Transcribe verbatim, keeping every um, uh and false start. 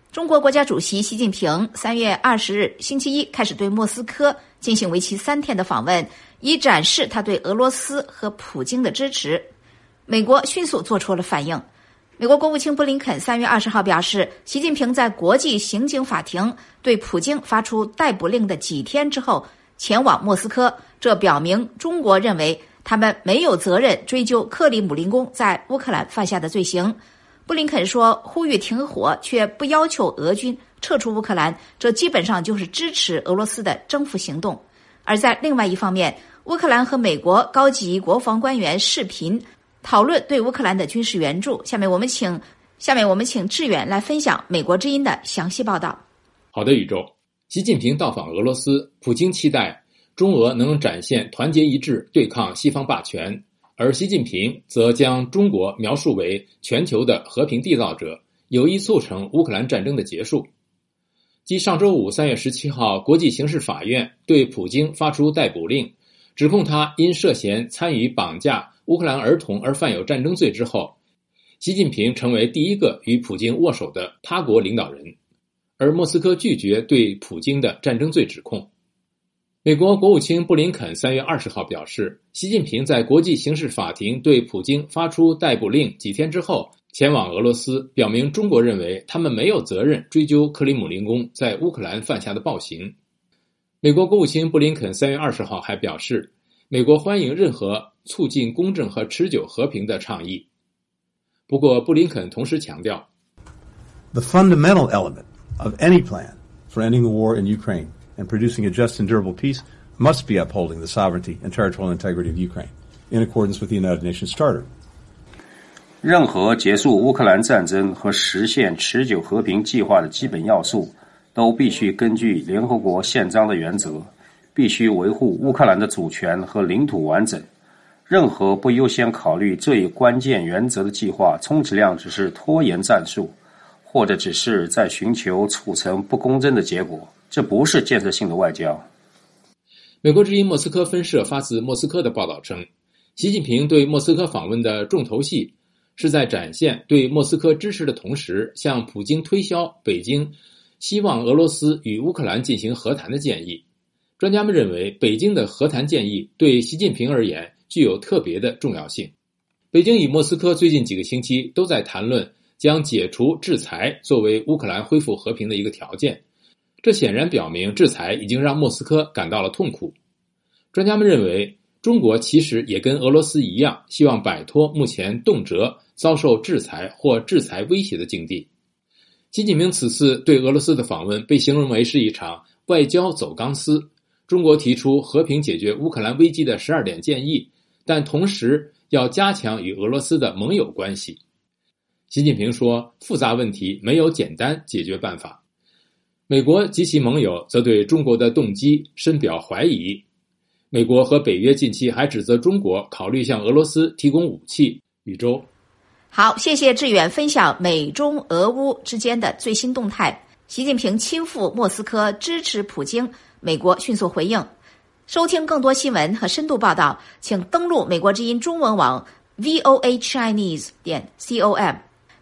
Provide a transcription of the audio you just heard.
中国国家主席习近平三月二十日星期一开始对莫斯科进行为期三天的访问，以展示他对俄罗斯和普京的支持。美国迅速做出了反应。美国国务卿布林肯三月二十号表示，习近平在国际刑警法庭对普京发出逮捕令的几天之后前往莫斯科，这表明中国认为他们没有责任追究克里姆林宫在乌克兰犯下的罪行。布林肯说，呼吁停火却不要求俄军撤出乌克兰，这基本上就是支持俄罗斯的征服行动。而在另外一方面，乌克兰和美国高级国防官员视频讨论对乌克兰的军事援助。下面我们请下面我们请志远来分享美国之音的详细报道。 好的，宇宙。习近平到访俄罗斯，普京期待中俄能展现团结一致对抗西方霸权，而习近平则将中国描述为全球的和平缔造者，有意促成乌克兰战争的结束。继上周五三月十七号国际刑事法院对普京发出逮捕令，指控他因涉嫌参与绑架乌克兰儿童而犯有战争罪之后，习近平成为第一个与普京握手的他国领导人，而莫斯科拒绝对普京的战争罪指控。美国国务卿布林肯三月二十号表示，习近平在国际刑事法庭对普京发出逮捕令几天之后前往俄罗斯，表明中国认为他们没有责任追究克里姆林宫在乌克兰犯下的暴行。美国国务卿布林肯三月二十号还表示，美国欢迎任何促进公正和持久和平的倡议。不过布林肯同时强调， The fundamental element of any plan for ending the war in Ukraine and producing a just and durable peace must be upholding the sovereignty and territorial integrity of Ukraine in accordance with the United Nations Charter. 任何结束乌克兰战争和实现持久和平计划的基本要素都必须根据联合国宪章的原则，必须维护乌克兰的主权和领土完整。任何不优先考虑这一关键原则的计划，充其量只是拖延战术，或者只是在寻求促成不公正的结果，这不是建设性的外交。 美国之音莫斯科分社发自莫斯科的报道称，习近平对莫斯科访问的重头戏是在展现对莫斯科支持的同时，向普京推销北京希望俄罗斯与乌克兰进行和谈的建议。专家们认为，北京的和谈建议对习近平而言具有特别的重要性。北京与莫斯科最近几个星期都在谈论将解除制裁作为乌克兰恢复和平的一个条件，这显然表明制裁已经让莫斯科感到了痛苦。专家们认为，中国其实也跟俄罗斯一样，希望摆脱目前动辄遭受制裁或制裁威胁的境地。习近平此次对俄罗斯的访问被形容为是一场外交走钢丝。中国提出和平解决乌克兰危机的十二点建议，但同时要加强与俄罗斯的盟友关系。习近平说，复杂问题没有简单解决办法。美国及其盟友则对中国的动机深表怀疑。美国和北约近期还指责中国考虑向俄罗斯提供武器。宇宙。 好，谢谢志远分享美中俄乌之间的最新动态。习近平亲赴莫斯科支持普京，美国迅速回应。收听更多新闻和深度报道，请登录美国之音中文网 V O A Chinese 点 com。